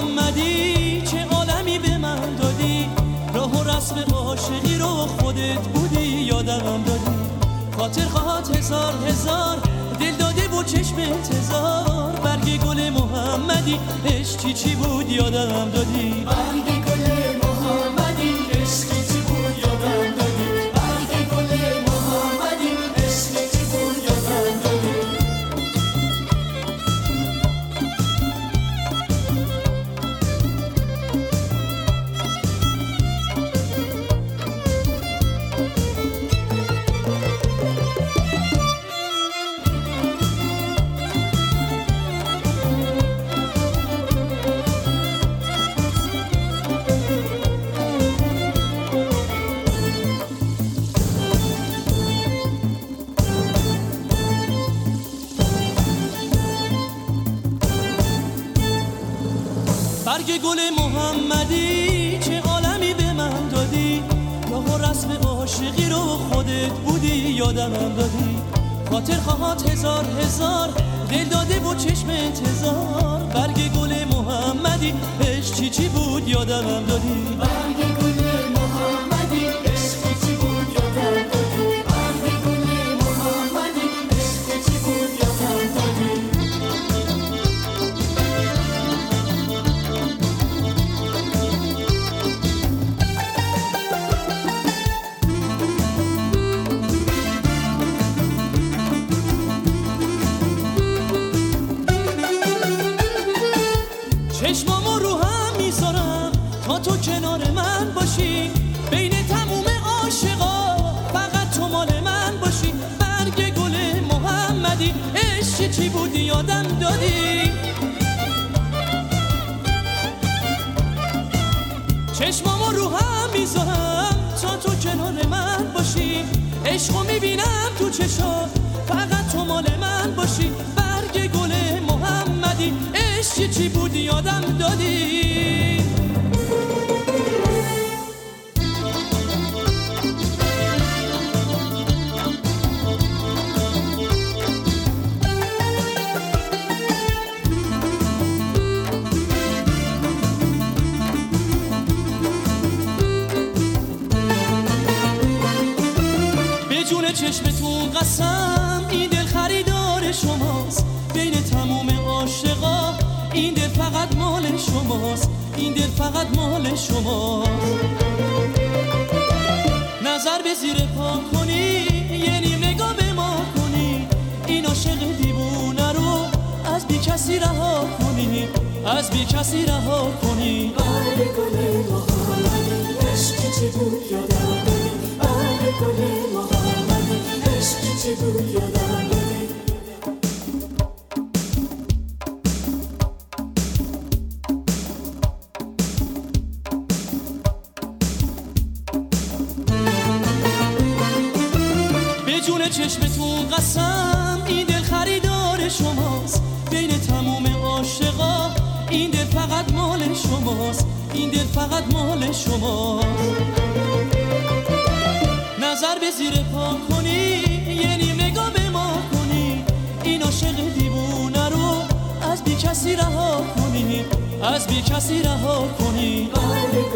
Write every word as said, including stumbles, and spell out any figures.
محمدی چه عالمی به من دادی، راه و رسم عاشقی رو خودت بودی یادم دادی. خاطر خواهد هزار هزار دل داده و چشم انتظار، برگ گل محمدی عشقی چی بود یادم دادی. برگ گل محمدی عشقی چی بود یادم دادی. برگ گل محمدی عشقی چی بود یادم دادی. برگ گل محمدی چه عالمی به من دادی، راه و رسم عاشقی رو خودت بودی یادم دادی. خاطر خواهد هزار هزار دل داده و چشم انتظار، برگ گل محمدی عشقی چی بود یادم دادی. برگ گل محمدی عشقی چی بود یادم دادی. برگ گل محمدی عشقی چی بود یادم دادی. چشمامو رو هم میذارم تا تو کنار من باشی، بین تموم عاشقا فقط تو مال من باشی. برگ گل محمدی عشقی چی بودی یادم دادی. چشمامو رو هم میذارم تا تو کنار من باشی، عشقو میبینم تو چشات فقط تو مال من باشی. برگ گل محمدی عشقی چی بودی یادم دادی. به جون چشمتون قسم این دل خریدار شماست، بین تموم عاشقا این دل فقط مال شماست. این دل فقط مال شماست. نظر به زیر پا کنی یه نیم نگاه به ما کنی، این عاشق دیوونه رو از بی کسی رها کنی، از بی کسی رها کنی. برگ گل محمدی عشقی چی بود یادم دادی. برگ گل محمدی عشقی چی بود یادم دادی. به جون چشمتون قسم این دل خریدار شماست، بین تموم عاشقا این دل فقط مال شماست. این دل فقط مال شماست. نظر به زیر پا کنی یه نیم نگاه به ما کنی، این عاشق دیوونه رو از بی کسی رها کنی، از بی کسی رها کنی. برگ